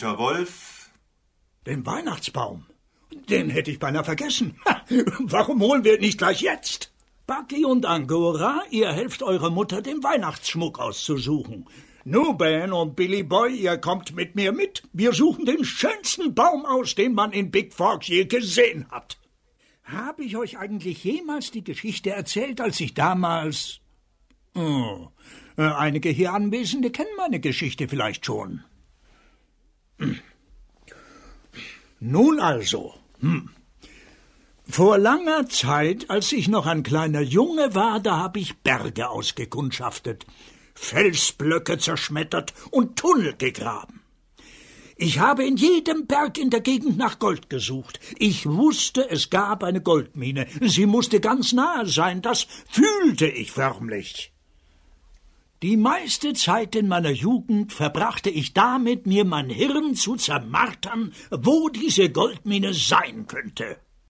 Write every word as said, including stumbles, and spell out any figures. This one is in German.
guter Wolf. Den Weihnachtsbaum? Den hätte ich beinahe vergessen. Warum holen wir ihn nicht gleich jetzt? Bucky und Angora, ihr helft eurer Mutter, den Weihnachtsschmuck auszusuchen. Nu, Ben und Billy Boy, ihr kommt mit mir mit. Wir suchen den schönsten Baum aus, den man in Big Forks je gesehen hat. Habe ich euch eigentlich jemals die Geschichte erzählt, als ich damals... Oh, einige hier Anwesende kennen meine Geschichte vielleicht schon. Hm. Nun also, hm. Vor langer Zeit, als ich noch ein kleiner Junge war, da habe ich Berge ausgekundschaftet, Felsblöcke zerschmettert und Tunnel gegraben. Ich habe in jedem Berg in der Gegend nach Gold gesucht. Ich wusste, es gab eine Goldmine. Sie musste ganz nahe sein, das fühlte ich förmlich. Die meiste Zeit in meiner Jugend verbrachte ich damit, mir mein Hirn zu zermartern, wo diese Goldmine sein könnte.